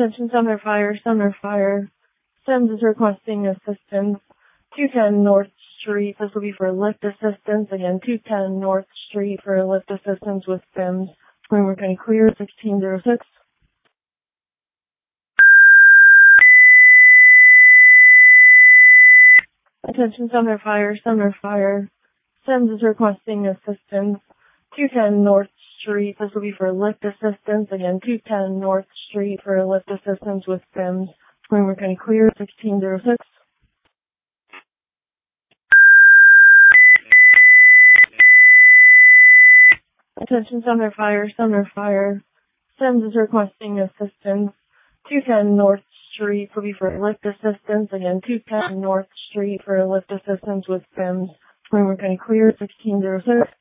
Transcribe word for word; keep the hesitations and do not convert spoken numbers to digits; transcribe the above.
Attention Summer Fire, Summer Fire. Sims is requesting assistance. two ten North Street. This will be for lift assistance. Again, two ten North Street for lift assistance with Sims. When we're going to clear sixteen oh six. Attention Summer Fire, Summer Fire. Sims is requesting assistance. two ten North Street. This will be for lift assistance. Again, two ten North Street for lift assistance with Sims. When we're going to clear sixteen oh six. Attention Summer Fire, Summer Fire. Sims is requesting assistance. two ten North Street will be for lift assistance. Again, two ten North Street for lift assistance with Sims. When we're going to clear sixteen oh six.